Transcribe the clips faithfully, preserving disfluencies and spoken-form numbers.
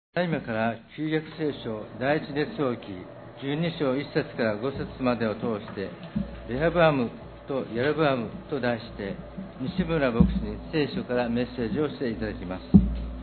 今から旧約聖書第一列王記じゅうに章いっ節からご節までを通してレハブアムとヤロブアムと題して西村牧師に聖書からメッセージをしていただきます。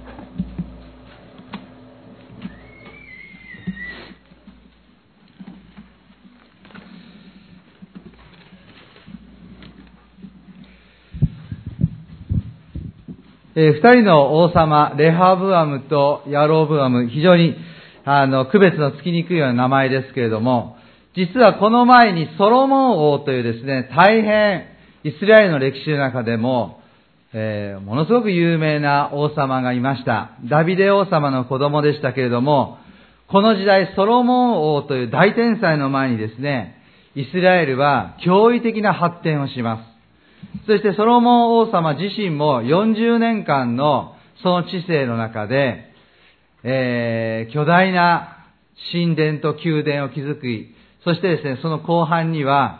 えー、二人の王様、レハブアムとヤロブアム、非常にあの区別のつきにくいような名前ですけれども、実はこの前にソロモン王というですね、大変イスラエルの歴史の中でも、えー、ものすごく有名な王様がいました。ダビデ王様の子供でしたけれども、この時代ソロモン王という大天才の前にですね、イスラエルは驚異的な発展をします。そしてソロモン王様自身もよんじゅうねんかんのその治世の中で、えー、巨大な神殿と宮殿を築き、そしてですね、その後半には、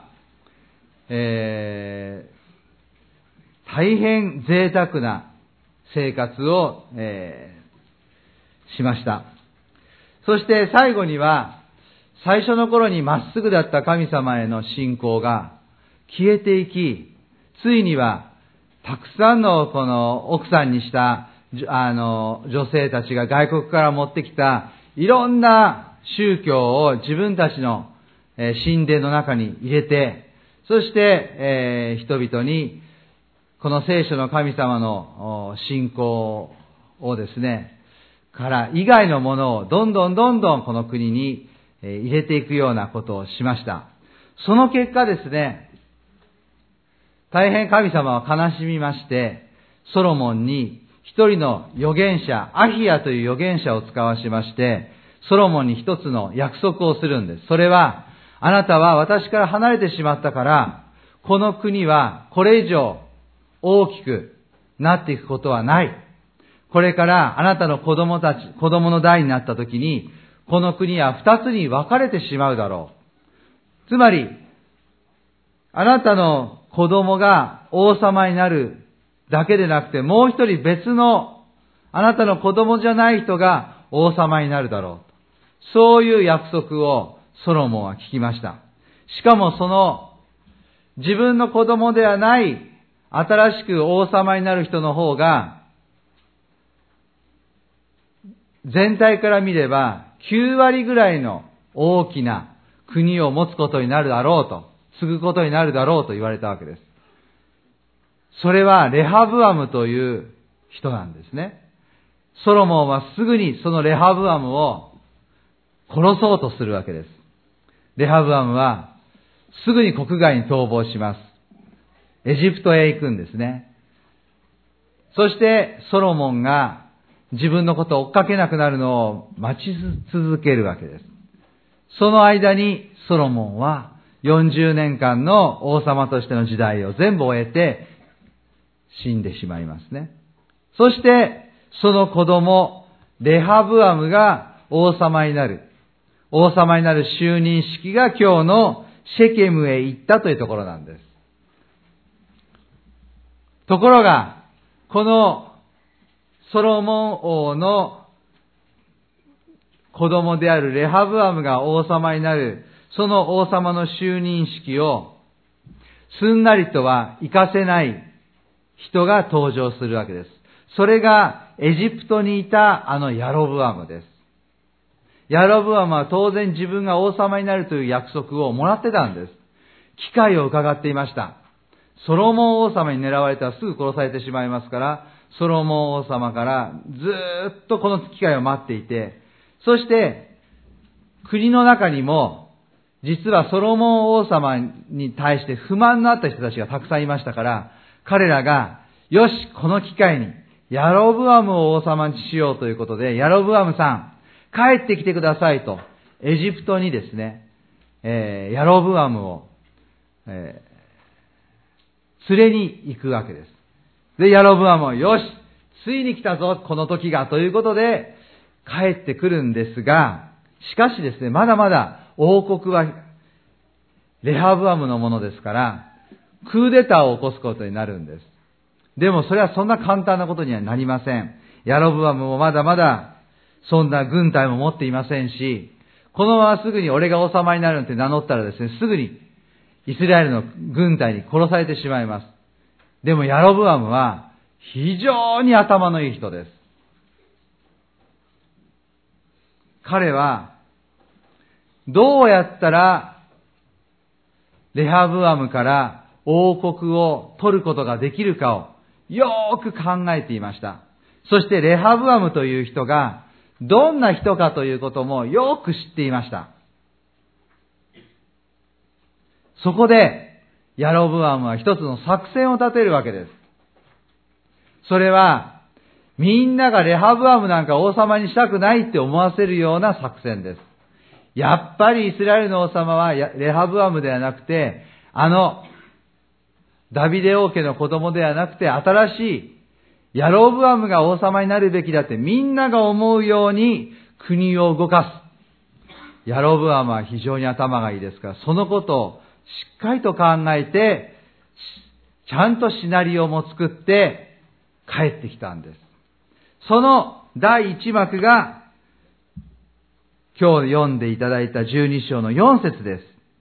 えー、大変贅沢な生活を、えー、しました。そして最後には、最初の頃にまっすぐだった神様への信仰が消えていき、ついには、たくさんのこの奥さんにした、あの、女性たちが外国から持ってきた、いろんな宗教を自分たちの神殿の中に入れて、そして、えー、人々に、この聖書の神様の信仰をですね、から以外のものをどんどんどんどんこの国に入れていくようなことをしました。その結果ですね、大変神様は悲しみまして、ソロモンに一人の預言者、アヒヤという預言者を使わしまして、ソロモンに一つの約束をするんです。それは、あなたは私から離れてしまったから、この国はこれ以上大きくなっていくことはない。これからあなたの子供たち、子供の代になった時に、この国は二つに分かれてしまうだろう。つまり、あなたの子供が王様になるだけでなくて、もう一人別のあなたの子供じゃない人が王様になるだろう。そういう約束をソロモンは聞きました。しかもその自分の子供ではない新しく王様になる人の方が全体から見ればきゅうわりぐらいの大きな国を持つことになるだろうと。継ぐことになるだろうと言われたわけです。それはレハブアムという人なんですね。ソロモンはすぐにそのレハブアムを殺そうとするわけです。レハブアムはすぐに国外に逃亡します。エジプトへ行くんですね。そしてソロモンが自分のことを追っかけなくなるのを待ち続けるわけです。その間にソロモンはよんじゅうねんかんの王様としての時代を全部終えて死んでしまいますね。そしてその子供レハブアムが王様になる王様になる就任式が今日のシェケムへ行ったというところなんです。ところがこのソロモン王の子供であるレハブアムが王様になるその王様の就任式をすんなりとは行かせない人が登場するわけです。それがエジプトにいたあのヤロブアムです。ヤロブアムは当然自分が王様になるという約束をもらってたんです。機会を伺っていました。ソロモン王様に狙われたらすぐ殺されてしまいますから、ソロモン王様からずーっとこの機会を待っていて、そして国の中にも実はソロモン王様に対して不満のあった人たちがたくさんいましたから、彼らが、よし、この機会に、ヤロブアムを王様にしようということで、ヤロブアムさん、帰ってきてくださいと、エジプトにですね、えー、ヤロブアムを、えー、連れに行くわけです。で、ヤロブアムは、よし、ついに来たぞ、この時が、ということで、帰ってくるんですが、しかしですね、まだまだ、王国はレハブアムのものですから、クーデターを起こすことになるんです。でもそれはそんな簡単なことにはなりません。ヤロブアムもまだまだそんな軍隊も持っていませんし、このまますぐに俺が王様になるって名乗ったらですね、すぐにイスラエルの軍隊に殺されてしまいます。でもヤロブアムは非常に頭のいい人です。彼はどうやったらレハブアムから王国を取ることができるかをよーく考えていました。そしてレハブアムという人がどんな人かということもよく知っていました。そこでヤロブアムは一つの作戦を立てるわけです。それはみんながレハブアムなんか王様にしたくないって思わせるような作戦です。やっぱりイスラエルの王様はレハブアムではなくて、あのダビデ王家の子供ではなくて、新しいヤロブアムが王様になるべきだってみんなが思うように国を動かす。ヤロブアムは非常に頭がいいですから、そのことをしっかりと考えて、ちゃんとシナリオも作って帰ってきたんです。その第一幕が今日読んでいただいたじゅうに章のよん節です。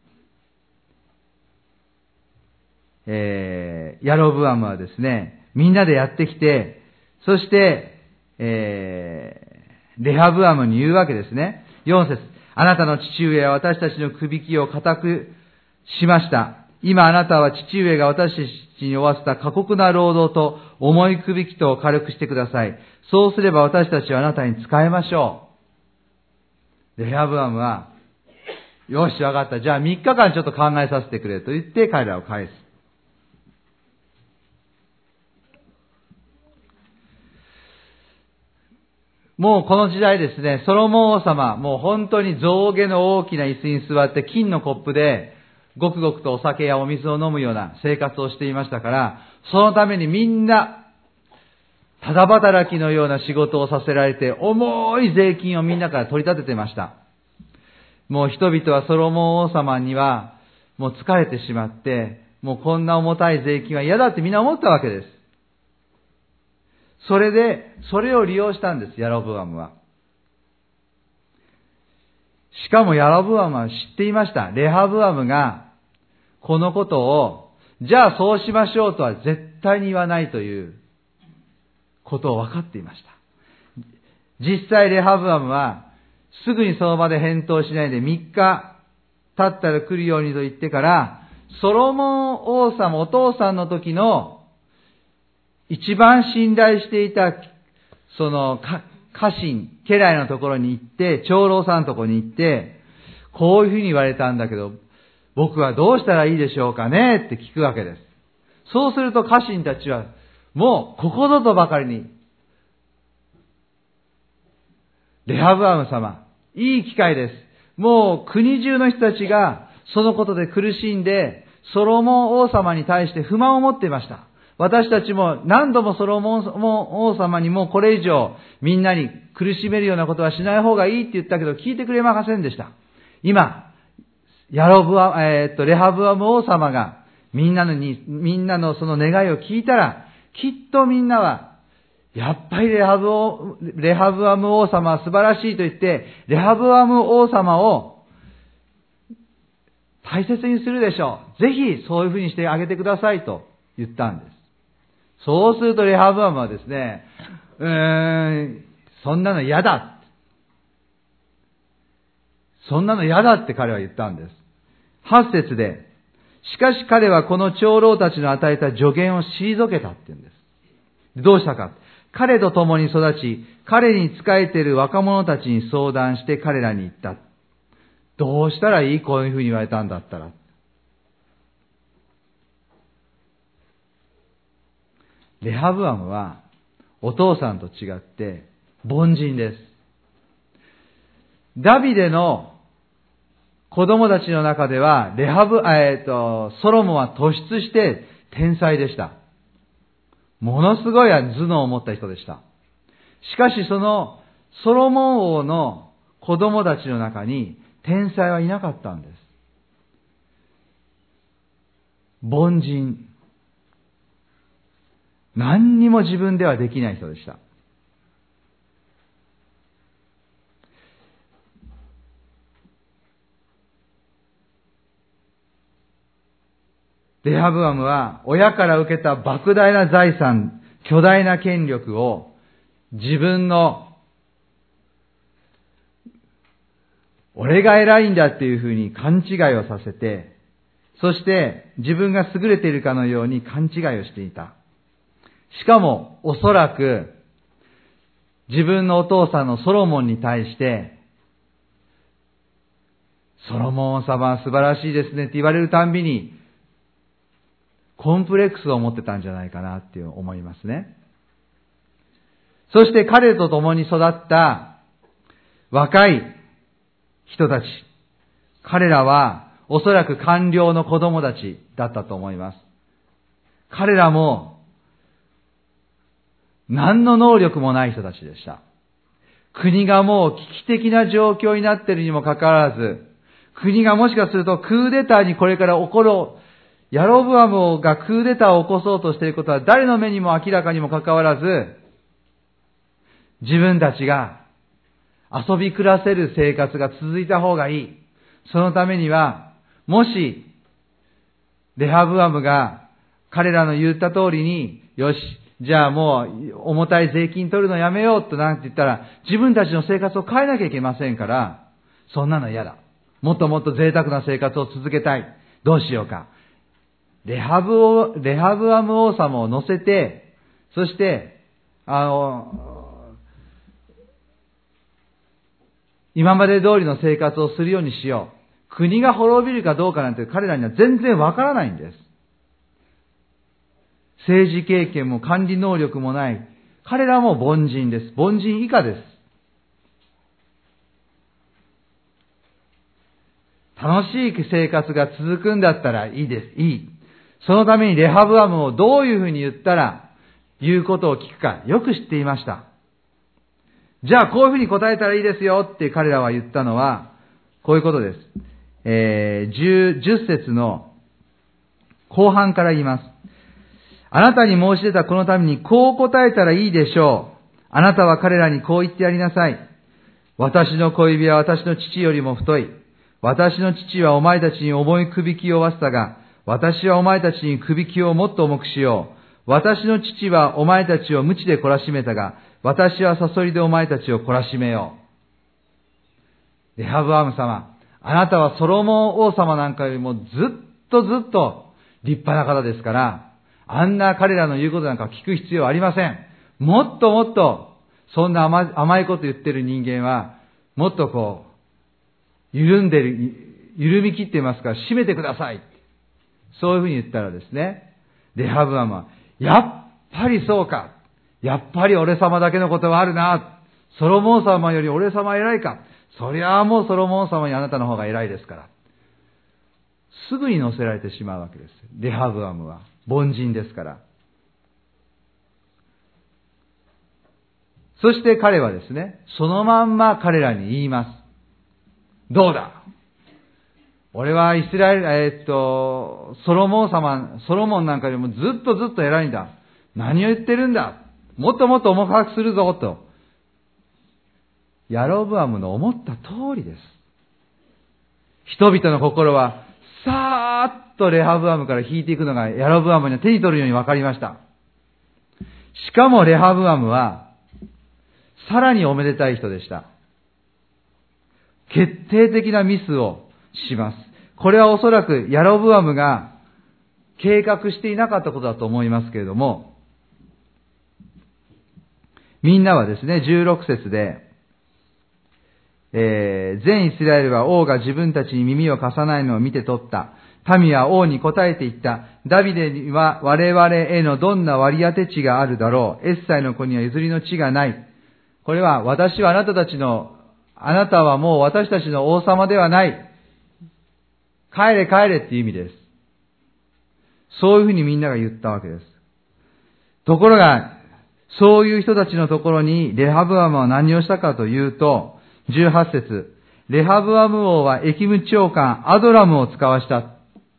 えー、ヤロブアムはですね、みんなでやってきて、そして、えー、レハブアムに言うわけですね。よん節、あなたの父上は私たちのくびきを固くしました。今あなたは父上が私たちに負わせた過酷な労働と重いくびきとを軽くしてください。そうすれば私たちはあなたに仕えましょう。レハブアムは、よし、わかった。じゃあみっかかんちょっと考えさせてくれと言って彼らを返す。もうこの時代ですね、ソロモン王様、もう本当に象牙の大きな椅子に座って金のコップでごくごくとお酒やお水を飲むような生活をしていましたから、そのためにみんなただ働きのような仕事をさせられて、重い税金をみんなから取り立ててました。もう人々はソロモン王様にはもう疲れてしまって、もうこんな重たい税金は嫌だってみんな思ったわけです。それで、それを利用したんです、ヤロブアムは。しかもヤロブアムは知っていました。レハブアムがこのことを、じゃあそうしましょうとは絶対に言わないということを分かっていました。実際レハブアムはすぐにその場で返答しないでみっか経ったら来るようにと言ってから、ソロモン王様、お父さんの時の一番信頼していたその家臣、家来のところに行って、長老さんのところに行って、こういうふうに言われたんだけど、僕はどうしたらいいでしょうかねって聞くわけです。そうすると家臣たちは、もうここぞとばかりに、レハブアム様、いい機会です。もう国中の人たちがそのことで苦しんで、ソロモン王様に対して不満を持っていました。私たちも何度もソロモン王様にもこれ以上みんなに苦しめるようなことはしない方がいいって言ったけど聞いてくれませんでした。今、ヤロブア、えー、っと、レハブアム王様がみんなのに、みんなのその願いを聞いたら、きっとみんなは、やっぱりレハブ王、レハブアム王様は素晴らしいと言って、レハブアム王様を大切にするでしょう。ぜひそういうふうにしてあげてくださいと言ったんです。そうするとレハブアムはですね、うーん、そんなの嫌だ。そんなの嫌だって彼は言ったんです。はち節で、しかし彼はこの長老たちの与えた助言を退けたって言うんです。どうしたか。彼と共に育ち、彼に仕えている若者たちに相談して彼らに言った。どうしたらいい？こういうふうに言われたんだったら。レハブアムはお父さんと違って凡人です。ダビデの子供たちの中ではレハブ、えーと、ソロモンは突出して天才でした。ものすごい頭脳を持った人でした。しかしそのソロモン王の子供たちの中に天才はいなかったんです。凡人。何にも自分ではできない人でした。 レハブアムは親から受けた莫大な財産、巨大な権力を自分の俺が偉いんだっていうふうに勘違いをさせて、そして自分が優れているかのように勘違いをしていた。しかもおそらく自分のお父さんのソロモンに対して、ソロモン様は素晴らしいですねって言われるたんびにコンプレックスを持ってたんじゃないかなって思いますね。そして彼と共に育った若い人たち、彼らはおそらく官僚の子供たちだったと思います。彼らも何の能力もない人たちでした。国がもう危機的な状況になっているにもかかわらず、国がもしかするとクーデターにこれから起こる、ヤロブアムがクーデターを起こそうとしていることは誰の目にも明らかにもかかわらず、自分たちが遊び暮らせる生活が続いた方がいい。そのためには、もし、レハブアムが彼らの言った通りに、よし、じゃあもう重たい税金取るのやめようとなんて言ったら、自分たちの生活を変えなきゃいけませんから、そんなの嫌だ。もっともっと贅沢な生活を続けたい。どうしようか。レハブを、レハブアム王様を乗せて、そして、あの、今まで通りの生活をするようにしよう。国が滅びるかどうかなんて彼らには全然わからないんです。政治経験も管理能力もない。彼らも凡人です。凡人以下です。楽しい生活が続くんだったらいいです。いい。そのためにレハブアムをどういうふうに言ったら言うことを聞くかよく知っていました。じゃあこういうふうに答えたらいいですよって彼らは言ったのはこういうことです。えー、10, 10節の後半から言います。あなたに申し出たこのためにこう答えたらいいでしょう。あなたは彼らにこう言ってやりなさい。私の小指は私の父よりも太い。私の父はお前たちに重い首輝を負わせたが、私はお前たちに首輝をもっと重くしよう。私の父はお前たちを鞭で懲らしめたが、私はサソリでお前たちを懲らしめよう。レハブアム様、あなたはソロモン王様なんかよりもずっとずっと立派な方ですから、あんな彼らの言うことなんか聞く必要はありません。もっともっと、そんな 甘, 甘いこと言ってる人間は、もっとこう、緩んでる、緩み切っていますから、締めてください。そういうふうに言ったらですね、レハブアムは、やっぱりそうか。やっぱり俺様だけのことはあるな。ソロモン様より俺様偉いか。そりゃあもうソロモン様にあなたの方が偉いですから。すぐに乗せられてしまうわけです。レハブアムは。凡人ですから。そして彼はですね、そのまんま彼らに言います。どうだ、俺はイスラエル、えー、っと、ソロモン様、ソロモンなんかよりもずっとずっと偉いんだ。何を言ってるんだ。もっともっと重くするぞ、と。ヤロブアムの思った通りです。人々の心は、さーっとレハブアムから引いていくのがヤロブアムには手に取るように分かりました。しかもレハブアムは、さらにおめでたい人でした。決定的なミスをします。これはおそらくヤロブアムが計画していなかったことだと思いますけれども、みんなはですね、じゅうろく節で、えー、全イスラエルは王が自分たちに耳を貸さないのを見て取った。民は王に答えていった。ダビデには我々へのどんな割り当て地があるだろう。エッサイの子には譲りの地がない。これは私はあなたたちの、あなたはもう私たちの王様ではない。帰れ帰れっていう意味です。そういうふうにみんなが言ったわけです。ところが、そういう人たちのところにレハブアムは何をしたかというと、じゅうはち節、レハブアム王はエキム長官アドラムを使わした。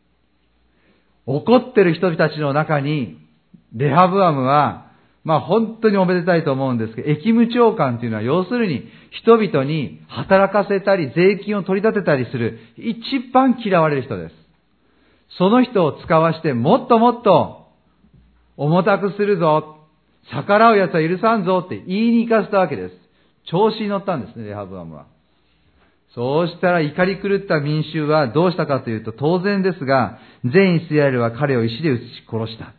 怒ってる人たちの中に、レハブアムは、まあ本当におめでたいと思うんですけど、エキム長官というのは要するに人々に働かせたり税金を取り立てたりする一番嫌われる人です。 その人を使わしてもっともっと重たくするぞ、逆らう奴は許さんぞって言いに行かせたわけです。調子に乗ったんですね、レハブアムは。そうしたら怒り狂った民衆はどうしたかというと、当然ですが、全イスラエルは彼を石で撃ち殺した。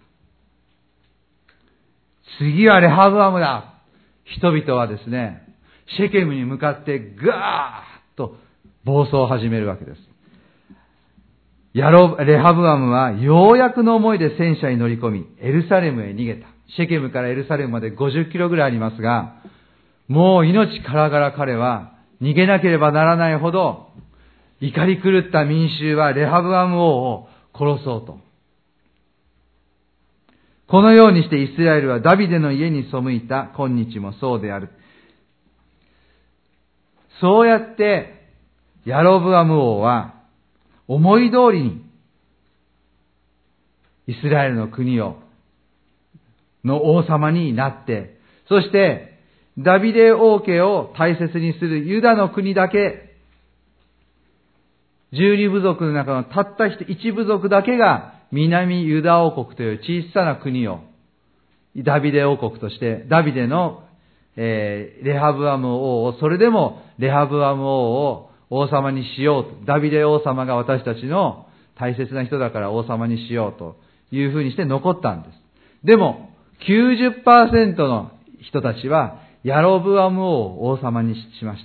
次はレハブアムだ。人々はですね、シェケムに向かってガーッと暴走を始めるわけです。ヤロレハブアムはようやくの思いで戦車に乗り込み、エルサレムへ逃げた。シェケムからエルサレムまでごじゅっキロぐらいありますが、もう命からがら彼は逃げなければならないほど、怒り狂った民衆はレハブアム王を殺そうと。このようにしてイスラエルはダビデの家に背いた。今日もそうである。そうやってヤロブアム王は思い通りにイスラエルの国をの王様になって、そしてダビデ王家を大切にするユダの国だけ、十二部族の中のたった一部族だけが南ユダ王国という小さな国をダビデ王国として、ダビデの、えー、レハブアム王を、それでもレハブアム王を王様にしようと。ダビデ王様が私たちの大切な人だから王様にしようというふうにして残ったんです。でも きゅうじゅっパーセント の人たちはヤロブアム王を王様にしました。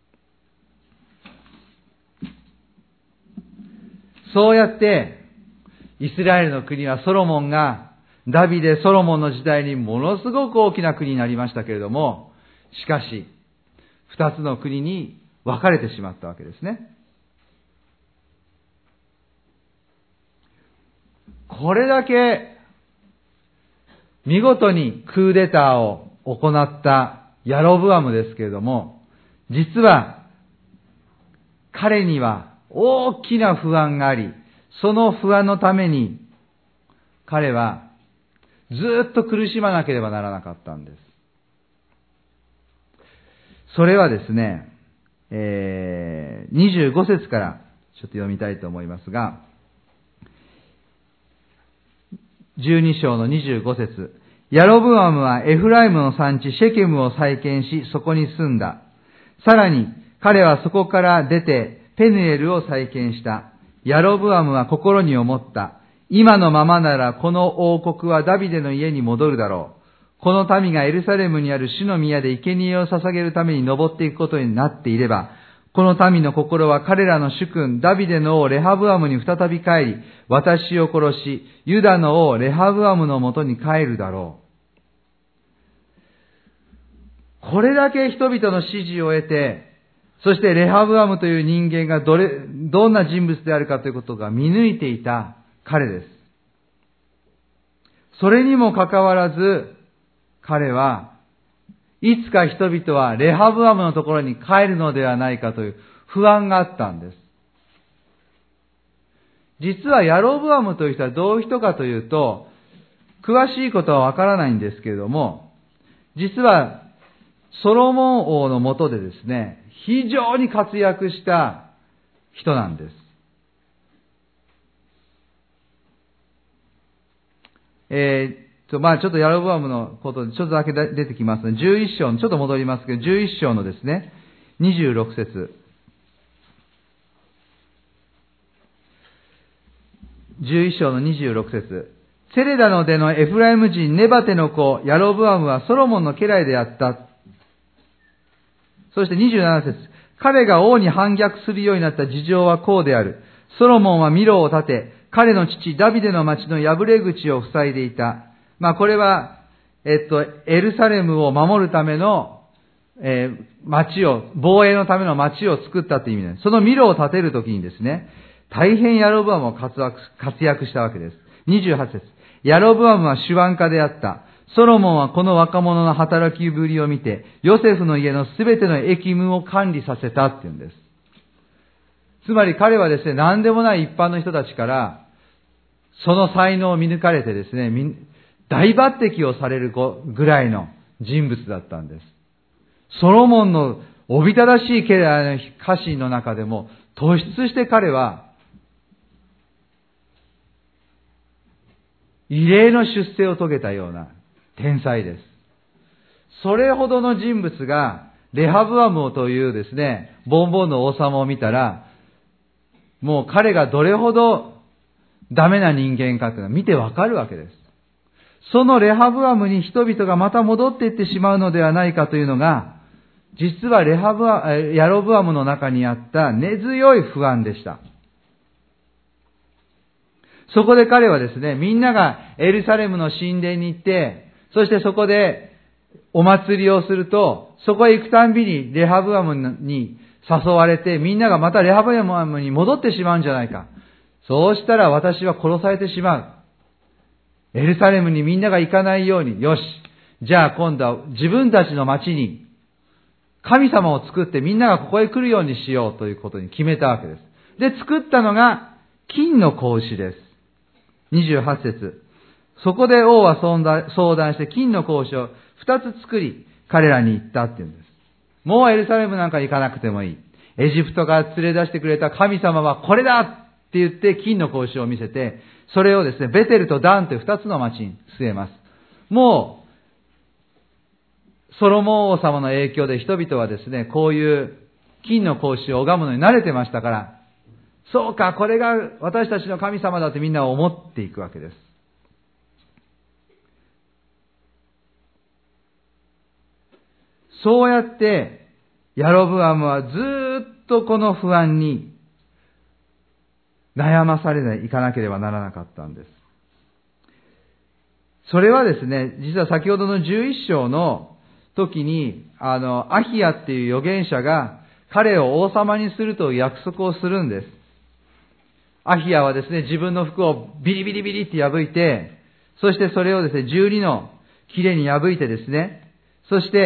そうやってイスラエルの国はソロモンがダビデ・ソロモンの時代にものすごく大きな国になりましたけれども、しかし二つの国に分かれてしまったわけですね。これだけ見事にクーデターを行ったヤロブアムですけれども、実は彼には大きな不安があり、その不安のために彼はずっと苦しまなければならなかったんです。それはですね、えー、にじゅうご節からちょっと読みたいと思いますが、じゅうに章のにじゅうご節、ヤロブアムはエフライムの産地シェケムを再建し、そこに住んだ。さらに彼はそこから出てペヌエルを再建した。ヤロブアムは心に思った。今のままならこの王国はダビデの家に戻るだろう。この民がエルサレムにある主の宮で生贄を捧げるために登っていくことになっていれば、この民の心は彼らの主君ダビデの王レハブアムに再び帰り、私を殺し、ユダの王レハブアムのもとに帰るだろう。これだけ人々の支持を得て、そしてレハブアムという人間がどれ、どんな人物であるかということが見抜いていた彼です。それにもかかわらず、彼はいつか人々はレハブアムのところに帰るのではないかという不安があったんです。実はヤロブアムという人はどういう人かというと、詳しいことはわからないんですけれども、実はソロモン王の下でですね、非常に活躍した人なんです。えー、とまあちょっとヤロブアムのことでちょっとだけ出てきますので、じゅういち章の、ちょっと戻りますけど、じゅういち章のですね、にじゅうろく節。じゅういち章のにじゅうろく節。セレダの出のエフライム人ネバテの子、ヤロブアムはソロモンの家来であった。そしてにじゅうなな節。彼が王に反逆するようになった事情はこうである。ソロモンはミロを建て、彼の父ダビデの町の破れ口を塞いでいた。まあこれは、えっと、エルサレムを守るための、えー、町を、防衛のための町を作ったという意味です。そのミロを建てるときにですね、大変ヤロブアムも活躍、活躍したわけです。にじゅうはち節。ヤロブアムは手腕家であった。ソロモンはこの若者の働きぶりを見て、ヨセフの家のすべての役務を管理させたっていうんです。つまり彼はですね、何でもない一般の人たちから、その才能を見抜かれてですね、大抜擢をされるぐらいの人物だったんです。ソロモンのおびただしい家臣の中でも突出して彼は異例の出世を遂げたような天才です。それほどの人物が、レハブアムというですね、ボンボンの王様を見たら、もう彼がどれほどダメな人間かというのは見てわかるわけです。そのレハブアムに人々がまた戻っていってしまうのではないかというのが、実はレハブア、ヤロブアムの中にあった根強い不安でした。そこで彼はですね、みんながエルサレムの神殿に行って、そしてそこでお祭りをすると、そこへ行くたんびにレハブアムに誘われて、みんながまたレハブアムに戻ってしまうんじゃないか。そうしたら私は殺されてしまう。エルサレムにみんなが行かないように、よし、じゃあ今度は自分たちの町に神様を作ってみんながここへ来るようにしようということに決めたわけです。で、作ったのが金の子牛です。にじゅうはち節。そこで王は相談して金の子牛を二つ作り、彼らに言ったっていうんです。もうエルサレムなんか行かなくてもいい。エジプトから連れ出してくれた神様はこれだって言って金の子牛を見せて、それをですね、ベテルとダンという二つの町に据えます。もう、ソロモン王様の影響で人々はですね、こういう金の子牛を拝むのに慣れてましたから、そうか、これが私たちの神様だってみんな思っていくわけです。そうやって、ヤロブアムはずーっとこの不安に悩まされていかなければならなかったんです。それはですね、実は先ほどのじゅういっ章の時に、あの、アヒアっていう預言者が彼を王様にするという約束をするんです。アヒアはですね、自分の服をビリビリビリって破いて、そしてそれをですね、じゅうにの切れに破いてですね、そして、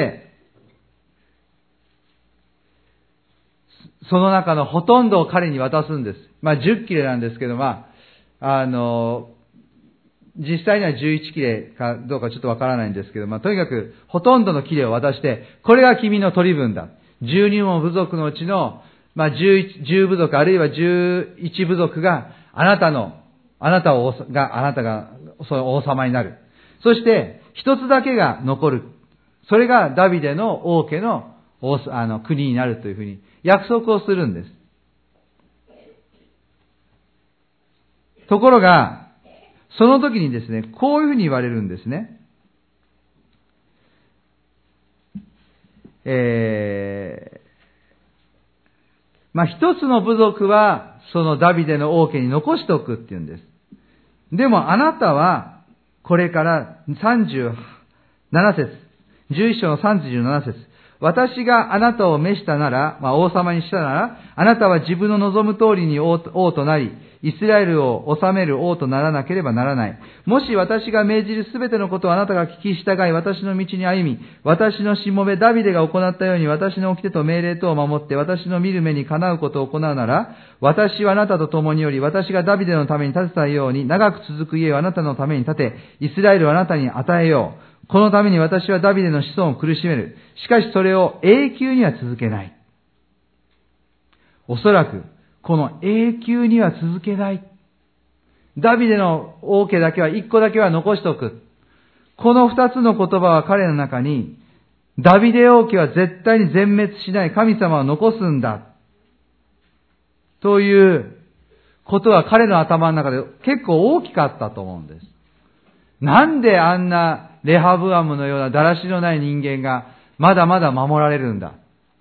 その中のほとんどを彼に渡すんです。まあじゅっ切れなんですけど、まあ、あの、実際にはじゅういち切れかどうかちょっとわからないんですけど、まあとにかくほとんどの切れを渡して、これが君の取り分だ。じゅうにの部族のうちの、まあじゅういち、じゅう部族あるいはじゅういち部族があなたの、あなたを、が、あなたがその王様になる。そして一つだけが残る。それがダビデの王家の王あの国になるというふうに約束をするんです。ところが、その時にですね、こういうふうに言われるんですね。えー、まあ一つの部族はそのダビデの王家に残しておくっていうんです。でもあなたはこれからさんじゅうなな節、じゅういっ章のさんじゅうなな節、私があなたを召したなら、まあ、王様にしたなら、あなたは自分の望む通りに 王, 王となり、イスラエルを治める王とならなければならない。もし私が命じるすべてのことをあなたが聞き従い、私の道に歩み、私のしもべダビデが行ったように、私の掟と命令とを守って、私の見る目にかなうことを行うなら、私はあなたと共により、私がダビデのために建てたように、長く続く家をあなたのために建て、イスラエルをあなたに与えよう。このために私はダビデの子孫を苦しめる。しかしそれを永久には続けない。おそらく、この永久には続けない。ダビデの王家だけは一個だけは残しておく。この二つの言葉は彼の中に、ダビデ王家は絶対に全滅しない神様を残すんだ。ということは彼の頭の中で結構大きかったと思うんです。なんであんなレハブアムのようなだらしのない人間がまだまだ守られるんだ。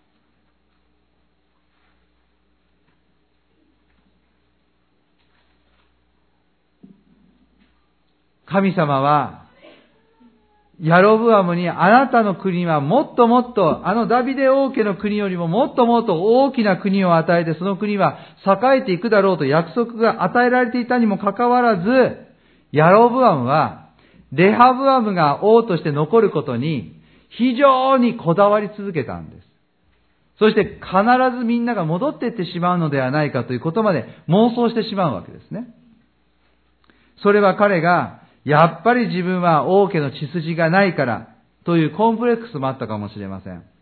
神様はヤロブアムにあなたの国はもっともっとあのダビデ王家の国よりももっともっと大きな国を与えてその国は栄えていくだろうと約束が与えられていたにもかかわらず、ヤロブアムはレハブアムが王として残ることに非常にこだわり続けたんです。そして必ずみんなが戻っていってしまうのではないかということまで妄想してしまうわけですね。それは彼がやっぱり自分は王家の血筋がないからというコンプレックスもあったかもしれません。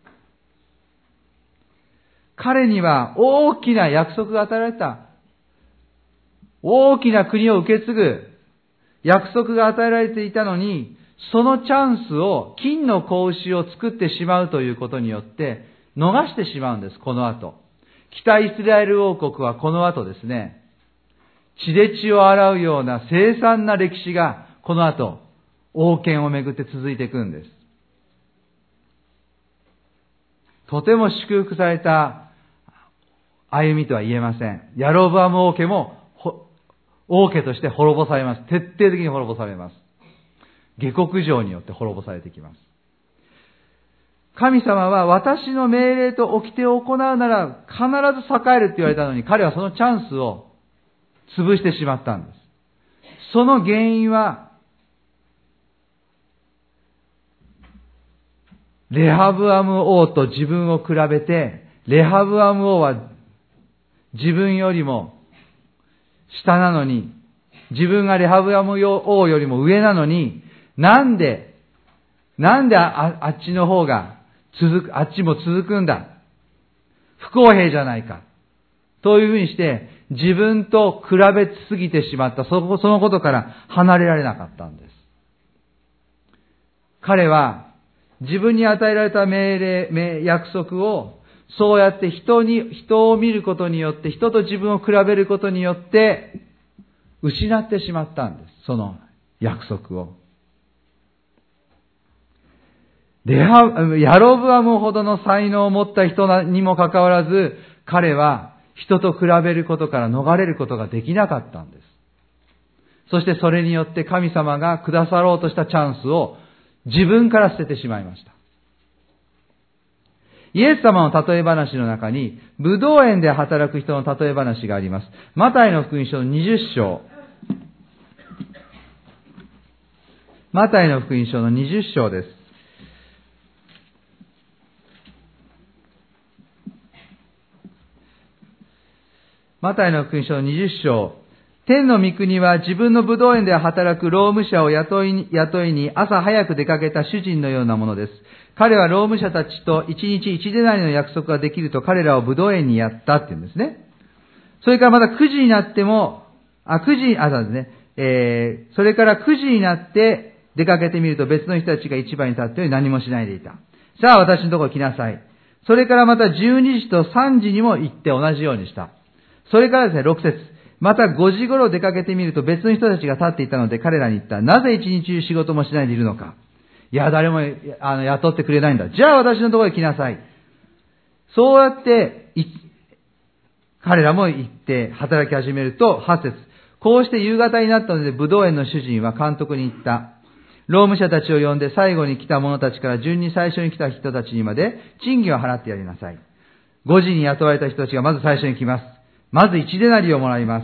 彼には大きな約束が与えられた。大きな国を受け継ぐ。 約束が与えられていたのに、そのチャンスを、金の子牛を作ってしまうということによって、逃してしまうんです、この後。北イスラエル王国はこの後ですね、血で血を洗うような凄惨な歴史が、この後、王権をめぐって続いていくんです。とても祝福された歩みとは言えません。ヤロブアム王家も王家として滅ぼされます。徹底的に滅ぼされます。下克上によって滅ぼされてきます。神様は私の命令と掟を行うなら必ず栄えるって言われたのに、彼はそのチャンスを潰してしまったんです。その原因は、レハブアム王と自分を比べて、レハブアム王は自分よりも下なのに、自分がレハブアム王よりも上なのに、なんで、なんで あ, あっちの方が続く、あっちも続くんだ。不公平じゃないか。というふうにして、自分と比べすぎてしまった、そのことから離れられなかったんです。彼は、自分に与えられた命令、約束を、そうやって人に、人を見ることによって、人と自分を比べることによって、失ってしまったんです。その約束を。レハ、ヤロブアムほどの才能を持った人にもかかわらず、彼は人と比べることから逃れることができなかったんです。そしてそれによって神様がくださろうとしたチャンスを自分から捨ててしまいました。イエス様の例え話の中に、ブドウ園で働く人の例え話があります。マタイの福音書のにじゅっ章。マタイの福音書のにじゅっ章です。マタイの福音書のにじゅっ章。天の御国は自分のブドウ園で働く労務者を雇いに、雇いに朝早く出かけた主人のようなものです。彼は労務者たちと一日一デナリの約束ができると彼らをブドウ園にやったって言うんですね。それからまたくじになっても、あ、くじ、あ、そうですね。えー、それからくじになって出かけてみると別の人たちが市場に立っており何もしないでいた。さあ私のところ来なさい。それからまたじゅうにじとさんじにも行って同じようにした。それからですね、ろく節。またごじ頃出かけてみると別の人たちが立っていたので彼らに言った。なぜ一日中仕事もしないでいるのか。いや、誰もあの雇ってくれないんだ。じゃあ私のところに来なさい。そうやって、彼らも行って働き始めると、はち節。こうして夕方になったので、ブドウ園の主人は監督に言った。労務者たちを呼んで最後に来た者たちから順に最初に来た人たちにまで賃金を払ってやりなさい。ごじに雇われた人たちがまず最初に来ます。まずいちデナリをもらいます。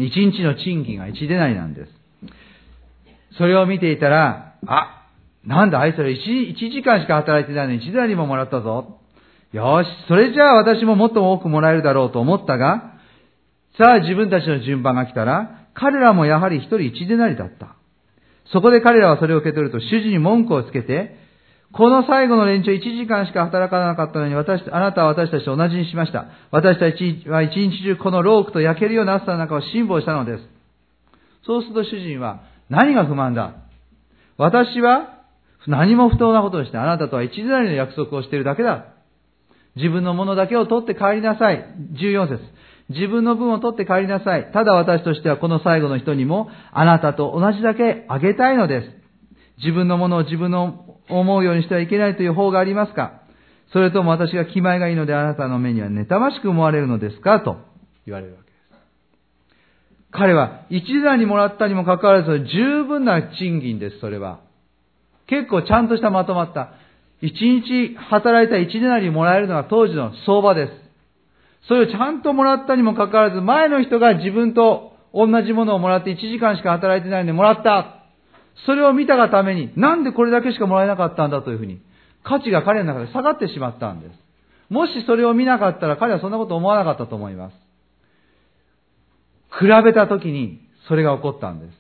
いちにちの賃金がいちデナリなんです。それを見ていたら、あ、なんだあいつら 1, 1時間しか働いてないのにいちデナリももらったぞ。よし、それじゃあ私ももっと多くもらえるだろうと思ったが、さあ自分たちの順番が来たら、彼らもやはり一人いちデナリだった。そこで彼らはそれを受け取ると主人に文句をつけて、この最後の連中いちじかんしか働かなかったのに私、あなたは私たちと同じにしました。私たちは一日中このロークと焼けるような暑さの中を辛抱したのです。そうすると主人は、何が不満だ？私は何も不当なことをしてあなたとは一デナリの約束をしているだけだ。自分のものだけを取って帰りなさい。じゅうよん節。自分の分を取って帰りなさい。ただ私としてはこの最後の人にもあなたと同じだけあげたいのです。自分のものを自分の思うようにしてはいけないという法がありますか？それとも私が気前がいいのであなたの目には妬ましく思われるのですか？と言われるわけです。彼は一デナリもらったにもかかわらず十分な賃金です、それは。結構ちゃんとしたまとまった。一日働いた一デナリもらえるのが当時の相場です。それをちゃんともらったにもかかわらず、前の人が自分と同じものをもらっていちじかんしか働いてないのでもらった。それを見たがために、なんでこれだけしかもらえなかったんだというふうに、価値が彼の中で下がってしまったんです。もしそれを見なかったら彼はそんなこと思わなかったと思います。比べたときにそれが起こったんです。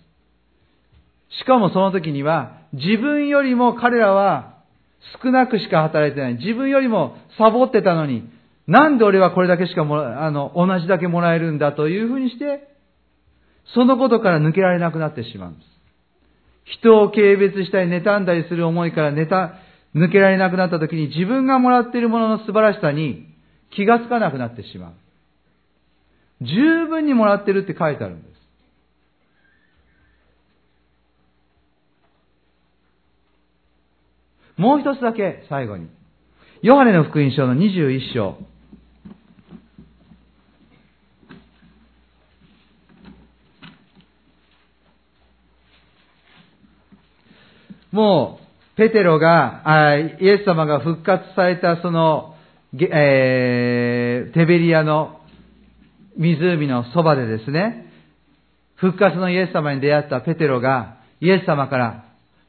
しかもその時には、自分よりも彼らは少なくしか働いてない。自分よりもサボってたのに、なんで俺はこれだけしかもら、あの、同じだけもらえるんだというふうにして、 そのことから抜けられなくなってしまうんです。人を軽蔑したり妬んだりする思いからネタ抜けられなくなったときに、自分がもらっているものの素晴らしさに気がつかなくなってしまう。十分にもらってるって書いてあるんです。もう一つだけ最後に。ヨハネの福音書のにじゅういっ章。もう、ペテロが、あイエス様が復活されたその、えー、テベリアの湖のそばでですね、復活のイエス様に出会ったペテロが、イエス様から、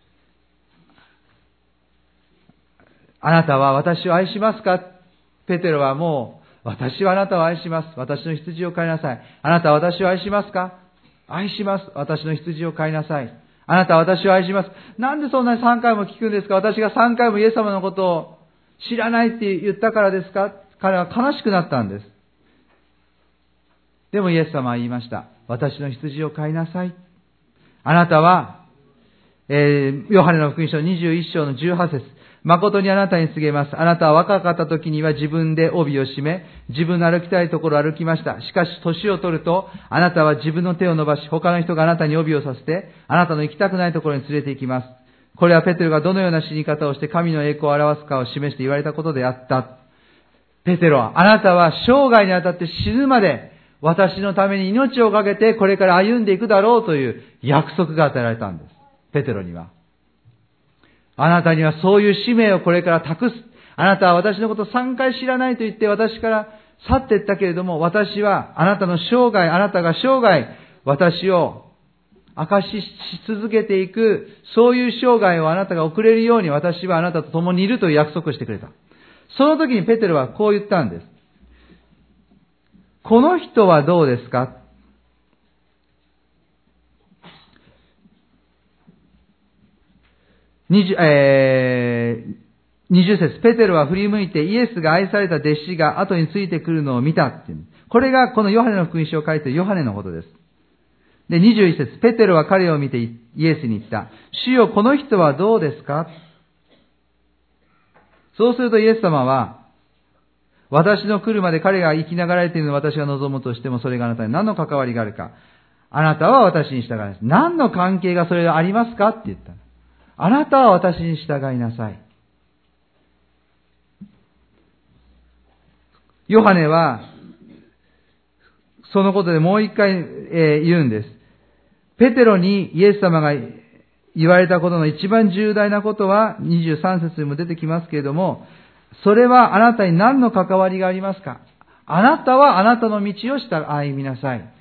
あなたは私を愛しますか？ペテロはもう、私はあなたを愛します。私の羊を飼いなさい。あなたは私を愛しますか？愛します。私の羊を飼いなさい。あなたは私を愛します。なんでそんなにさんかいも聞くんですか？私がさんかいもイエス様のことを知らないって言ったからですか？彼は悲しくなったんです。でもイエス様は言いました。私の羊を飼いなさい。あなたは、えー、ヨハネの福音書にじゅういっ章のじゅうはち節。誠にあなたに告げます。あなたは若かった時には自分で帯を締め、自分の歩きたいところを歩きました。しかし、年を取ると、あなたは自分の手を伸ばし、他の人があなたに帯をさせて、あなたの行きたくないところに連れて行きます。これはペテロがどのような死に方をして神の栄光を表すかを示して言われたことであった。ペテロは、あなたは生涯にあたって死ぬまで、私のために命をかけてこれから歩んでいくだろうという約束が与えられたんです。ペテロには。あなたにはそういう使命をこれから託す。あなたは私のことをさんかい知らないと言って私から去っていったけれども、私はあなたの生涯、あなたが生涯、私を証しし続けていく、そういう生涯をあなたが送れるように私はあなたと共にいるという約束をしてくれた。その時にペテロはこう言ったんです。この人はどうですか？にじゅう、えー、にじゅう節、ペテロは振り向いてイエスが愛された弟子が後についてくるのを見たっていう。これがこのヨハネの福音書を書いているヨハネのことです。で、にじゅういち節、ペテロは彼を見てイエスに言った。主よ、この人はどうですか？そうするとイエス様は、私の来るまで彼が生きながられているのを私が望むとしても、それがあなたに何の関わりがあるか。あなたは私に従います。何の関係がそれがありますかって言った。あなたは私に従いなさい。ヨハネは、そのことでもう一回、えー、言うんです。ペテロにイエス様が言われたことの一番重大なことは、にじゅうさん節にも出てきますけれども、それはあなたに何の関わりがありますか？あなたはあなたの道をした歩みなさい。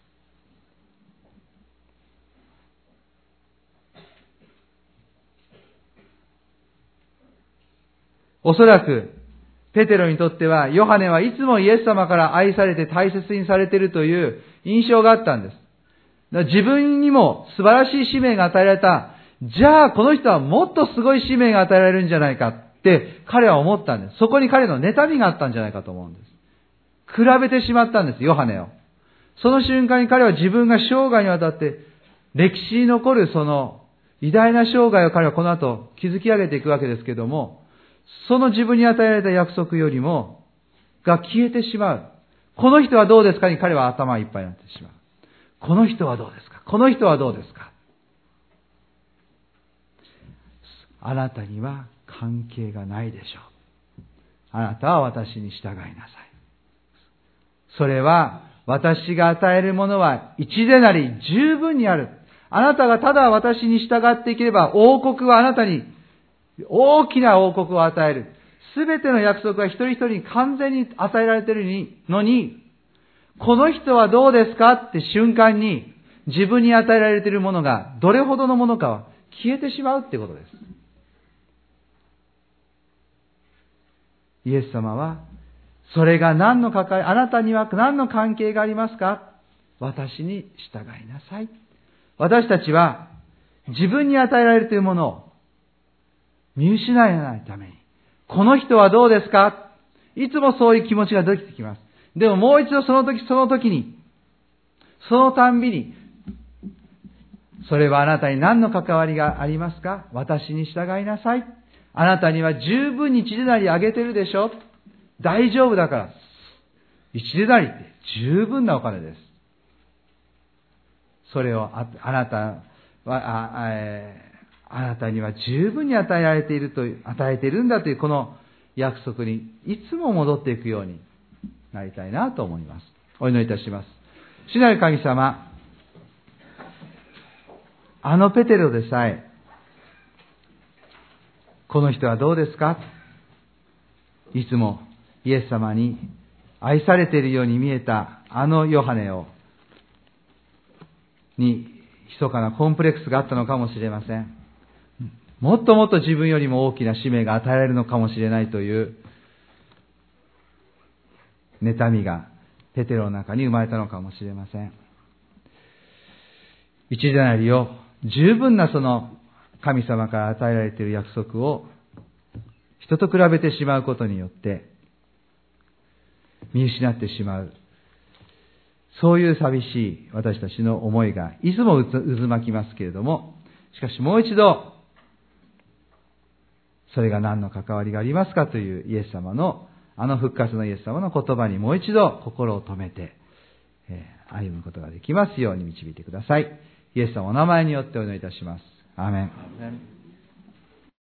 おそらく、ペテロにとっては、ヨハネはいつもイエス様から愛されて大切にされているという印象があったんです。自分にも素晴らしい使命が与えられた。じゃあ、この人はもっとすごい使命が与えられるんじゃないかって彼は思ったんです。そこに彼の妬みがあったんじゃないかと思うんです。比べてしまったんです、ヨハネを。その瞬間に彼は自分が生涯にわたって歴史に残るその偉大な生涯を彼はこの後築き上げていくわけですけども、その自分に与えられた約束よりもが消えてしまう。この人はどうですかに彼は頭いっぱいになってしまう。この人はどうですか？この人はどうですか？あなたには関係がないでしょう。あなたは私に従いなさい。それは私が与えるものは一でなり十分にある。あなたがただ私に従っていければ王国はあなたに大きな王国を与える。すべての約束は一人一人に完全に与えられているのに、この人はどうですかって瞬間に自分に与えられているものがどれほどのものかは消えてしまうってことです。イエス様は、それが何の関係、あなたには何の関係がありますか？私に従いなさい。私たちは自分に与えられているものを見失わないために、この人はどうですか？いつもそういう気持ちが出てきます。でももう一度その時その時に、そのたんびに、 それはあなたに何の関わりがありますか？私に従いなさい。あなたには十分に一デナリあげてるでしょ？大丈夫だから。一デナリって十分なお金です。それを あ, あなたはあ、えー、あなたには十分に与えられていると与えているんだというこの約束にいつも戻っていくようになりたいなと思います。お祈りいたします。主なる神様、あのペテロでさえ、この人はどうですか？いつもイエス様に愛されているように見えたあのヨハネを、に、密かなコンプレックスがあったのかもしれません。もっともっと自分よりも大きな使命が与えられるのかもしれないという、妬みがペテロの中に生まれたのかもしれません。一デナリを十分なその神様から与えられている約束を人と比べてしまうことによって見失ってしまう。そういう寂しい私たちの思いがいつも渦巻きますけれども、しかしもう一度、それが何の関わりがありますかというイエス様の、あの復活のイエス様の言葉にもう一度心を止めて、えー、歩むことができますように導いてください。イエス様お名前によってお祈りいたします。アーメン。